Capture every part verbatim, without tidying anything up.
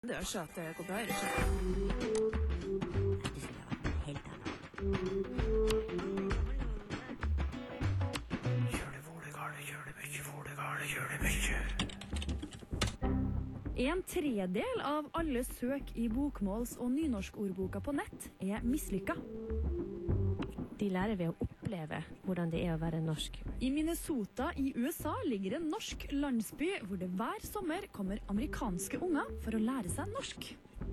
Det er så at det går bra, ikke? Du skulle ha vært helt annet. Gjør det hvor det gale, gjør det mye, hvor det gale, gjør det mye. En tredel av alle søk i bokmåls- og nynorskordboka på nett er mislykka. De lærer ved å oppleve hvordan det er å være norsk. I Minnesota i U S A ligger en norsk landsby hvor det hver sommer kommer amerikanske unger for å lære seg norsk.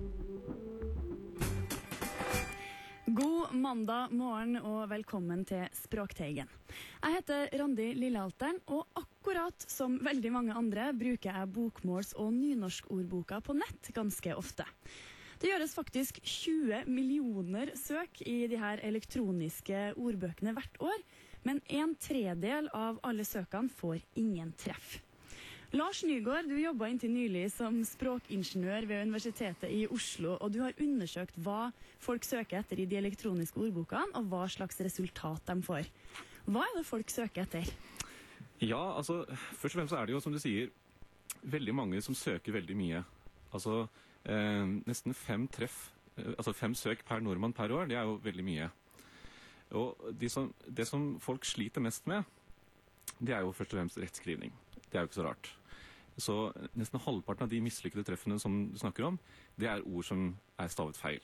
God mandag morgen og velkommen til Språkteigen. Jeg heter Randi Lillehalteren, og akkurat som veldig mange andre bruker jeg bokmåls- og nynorskordboka på nett ganske ofte. Det gjøres faktisk tjue millioner søk i de her elektroniske ordbøkene hvert år, men en tredel av alle søkene får ingen treff. Lars Nygaard, du jobbet inntil nylig som språkingeniør ved Universitetet i Oslo, og du har undersøkt hva folk søker etter i de elektroniske ordbokene, og hva slags resultat de får. Hva er det folk søker etter? Ja, altså, først og fremst er det jo, som du sier, veldig mange som søker veldig mye. Altså, eh, nesten fem treff, eh, altså fem søk per nordmann per år, det er jo veldig mye. Og de som, det som folk sliter mest med, det er jo først og fremst rettskrivning. Det er jo ikke så rart. Så nesten halvparten av de mislykkede treffene som du snakker om, det er ord som er stavet feil.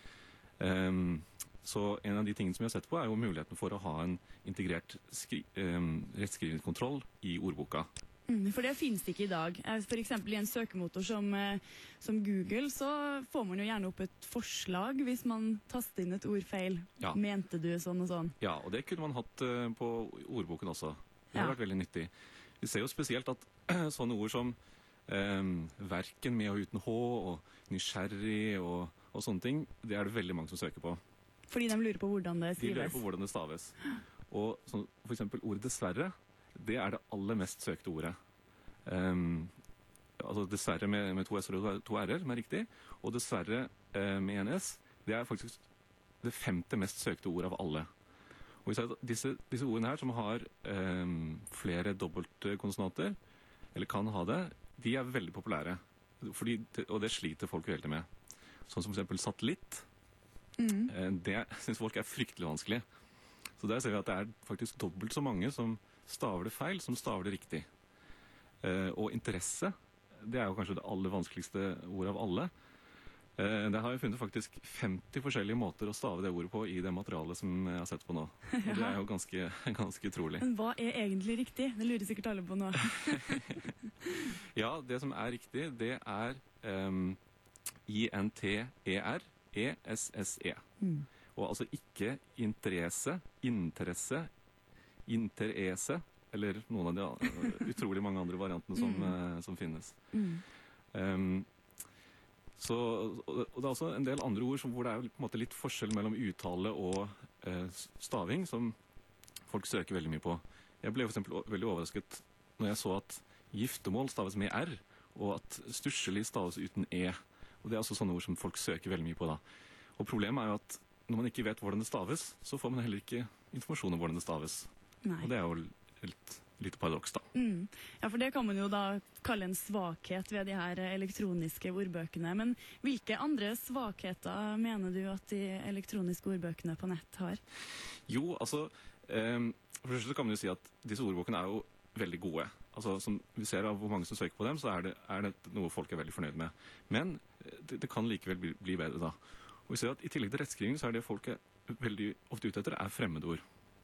Um, så en av de tingene som vi har sett på er jo muligheten for å ha en integrert skri, um, rettskrivningskontroll i ordboka. Mm, for det finnes det ikke i dag. For eksempel i en søkemotor som, som Google, så får man jo gjerne opp et forslag hvis man taster inn et ord feil. Ja. Mente du sånn og sånn? Ja, og det kunne man hatt uh, på ordboken også. Det har Ja. vært veldig nyttig. Vi ser jo spesielt at sånne ord som um, verken med og uten H, og nysgjerrig og, og sånne ting, det er det veldig mange som søker på. Fordi de lurer på hvordan det De skrives. lurer på hvordan det staves. Og sånn, for eksempel ordet dessverre, det er det aller mest søkte ordet. Um, altså dessverre med, med to s-er og to r-er, som er riktig, og dessverre uh, med en s, det er faktisk det femte mest søkte ordet av alle. Og vi ser at disse, disse ordene her, som har um, flere dobbeltkonsonanter, eller kan ha det, de er veldig populære. Fordi, og det sliter folk veldig med. Sånn som for eksempel satellitt. Mm. Uh, det synes folk er fryktelig vanskelig. Så der ser vi at det er faktisk dobbelt så mange som staver det feil, som staver det riktig. Uh, og interesse, det er jo kanskje det aller vanskeligste ordet av alle. Uh, der har jeg funnet faktisk femti forskjellige måter å stave det ordet på i det materialet som jeg har sett på nå. Og det er jo ganske, ganske utrolig. Men hva er egentlig riktig? Det lurer sikkert alle på nå. Ja, det som er riktig, det er um, I N T E R E S S E. Mm. Og altså ikke interesse, interesse, interese, eller noen av de utrolig mange andre variantene som, Mm. uh, som finnes. Mm. Um, så, og det er også en del andre ord som, hvor det er på en måte litt forskjell mellom uttale og uh, staving, som folk søker veldig mye på. Jeg ble for eksempel veldig overrasket når jeg så at giftemål staves med R, og at stusselig staves uten E. Og det er også sånne ord som folk søker veldig mye på da. Og problemet er jo at når man ikke vet hvordan det staves, så får man heller ikke informasjon om hvordan det staves. Nei. Og det er jo litt, litt paradoks da. Mm. Ja, for det kan man jo da kalle en svakhet ved de her elektroniske ordbøkene. Men hvilke andre svakheter mener du at de elektroniske ordbøkene på nett har? Jo, altså, eh, for det første så kan man jo si at disse ordbøkene er jo veldig gode. Altså, som vi ser av hvor mange som søker på dem, så er det, er det noe folk er veldig fornøyd med. Men det, det kan likevel bli, bli bedre da. Og vi ser at i tillegg til rettskriving, så er det folk er veldig ofte ute etter er fremmedord.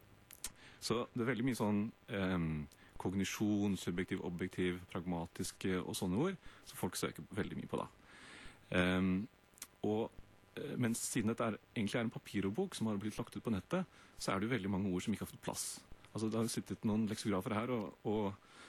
Så det er veldig mye sånn eh, kognisjon, subjektiv, objektiv, pragmatiske og sånne ord, som folk søker veldig mye på da. Um, og eh, mens siden dette er, egentlig er en papirordbok som har blitt lagt ut på nettet, så er det jo veldig mange ord som ikke har fått plass. Altså det har sittet noen leksikografer her og, og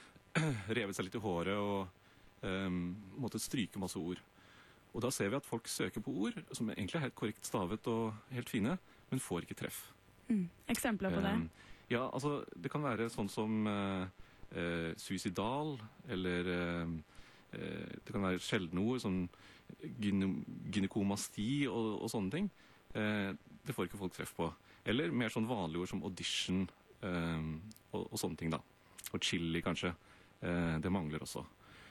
revet seg litt i håret og um, måttet stryke masse ord. Og da ser vi at folk søker på ord som egentlig er helt korrekt stavet og helt fine, men får ikke treff. Mm. Eksempler på det? Um, ja, altså det kan være sånn som uh, uh, suicidal, eller uh, uh, det kan være sjeldne ord som gyne gynekomasti og, og sånne ting. Uh, det får ikke folk treff på. Eller mer sånn vanlige ord som audition um, og, og sånne ting da. Og chili kanskje. Uh, det mangler også.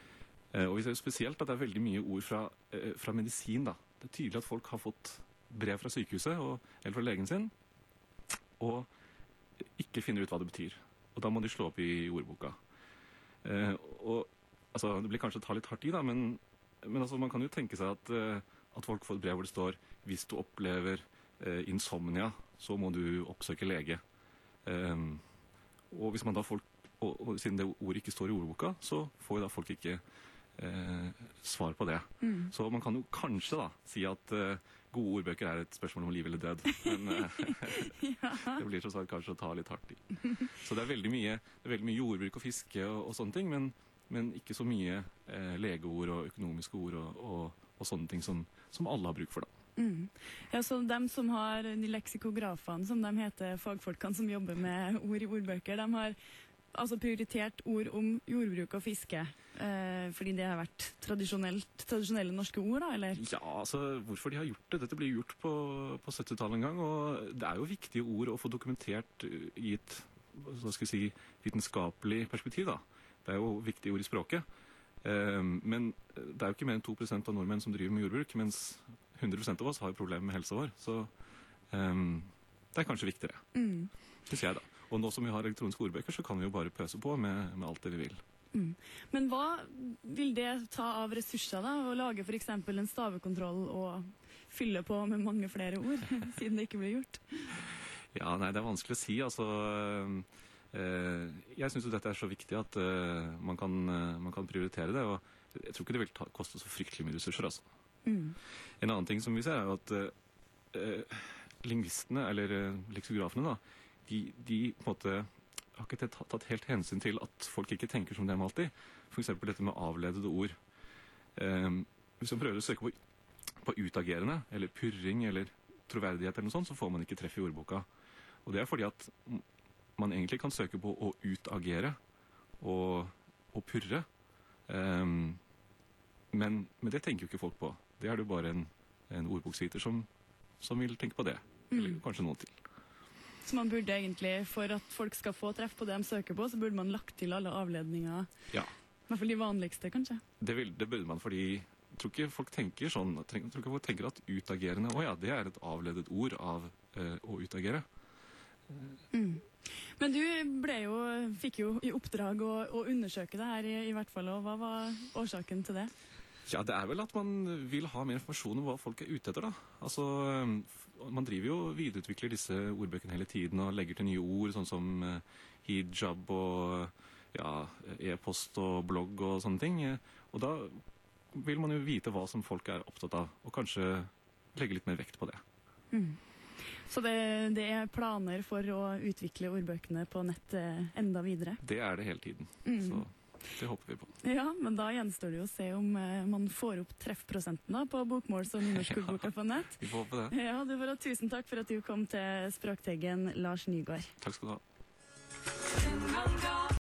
Eh, og vi ser jo spesielt at det er veldig mye ord fra, eh, fra medisin. Da. Det er tydelig at folk har fått brev fra sykehuset og, eller fra legen sin, og ikke finner ut hva det betyr. Og da må de slå opp i ordboka. Eh, og altså, det blir kanskje å ta litt hardt i, da, men, men altså, man kan jo tenke seg at, eh, at folk får et brev hvor det står hvis du opplever eh, insomnia, så må du oppsøke lege. Eh, og hvis man da får, og, og siden det ordet ikke står i ordboka, så får jo da folk ikke eh, svar på det. Mm. Så man kan jo kanskje da si at eh, gode ordbøker er et spørsmål om liv eller død. Men eh, Ja. det blir tross alt kanskje å ta litt hardt i. Så det er veldig mye, det er veldig mye jordbruk og fiske og, og sånne ting, men, men ikke så mye eh, legeord og økonomiske ord og, og, og sånne ting som, som alle har bruk for da. Mm. Ja, så dem som har de leksikografene, som de heter, fagfolkene som jobber med ord i ordbøker, de har altså prioritert ord om jordbruk og fiske, eh, fordi det har vært tradisjonelt, tradisjonelle norske ord, da, eller? Ja, altså hvorfor de har gjort det? Dette ble gjort på, på syttitallet en gang, og det er jo viktige ord å få dokumentert uh, i et hva skal jeg si, vitenskapelig perspektiv. Da. Det er jo viktige ord i språket. Um, men det er jo ikke mer enn to prosent av nordmenn som driver med jordbruk, mens hundre prosent av oss har problemer med helsa vår. Så um, det er kanskje viktigere, Mm. synes jeg da. Og nå som vi har elektroniske ordbøker, så kan vi jo bare pøse på med, med alt det vi vil. Mm. Men hva vil det ta av ressurser da, å lage for eksempel en stavekontroll og fylle på med mange flere ord, siden det ikke blir gjort? Ja, nei, det er vanskelig å si. Altså, eh, jeg synes jo dette er så viktig at eh, man, kan, eh, man kan prioritere det, og jeg tror ikke det vil ta, koste så fryktelig mye ressurser. Altså. Mm. En annen ting som vi ser er jo at eh, lingvistene, eller eh, leksikografene, da, de, de på en måte har ikke tatt, tatt helt hensyn til at folk ikke tenker som dem alltid. For eksempel dette med avledede ord. Eh, hvis man prøver å søke på, på utagerende, eller purring, eller troverdighet eller noe sånt, så får man ikke treff i ordboka. Og det er fordi at man egentlig kan søke på å utagere og, og purre. Um, men, men det tenker jo ikke folk på. Det er det jo bare en, en ordboksviter som, som vil tenke på det. Eller kanskje noen til. Så man burde egentlig, for at folk skal få treff på det de søker på, så burde man lagt til alle avledninger, Ja, i hvert fall de vanligste, kanskje. det, vil, det burde man, fordi jeg tror ikke folk tenker sånn, jeg tror ikke folk tenker at utagerende, å ja, det er et avledet ord av eh, å utagere. Mm. Men du ble jo, fikk jo i oppdrag å, å undersøke det her i, i hvert fall, og hva var årsaken til det? Ja, det er vel at man vil ha mer informasjon om hva folk er ute etter, da. Altså, man driver jo og videreutvikler disse ordbøkene hele tiden og legger til nye ord, sånn som eh, hijab og ja, e-post og blogg og sånne ting. Og da vil man jo vite hva som folk er opptatt av, og kanskje legge litt mer vekt på det. Mm. Så det, det er planer for å utvikle ordbøkene på nett eh, enda videre? Det er det hele tiden, Mm. så det håper vi på. Ja, men da gjenstår det jo å se om eh, man får opp treffprosenten da, på bokmåls- og nynorskordboka på nett. Vi får håpe det. Ja, du får ha tusen takk for at du kom til Språkteigen, Lars Nygaard. Takk skal du ha.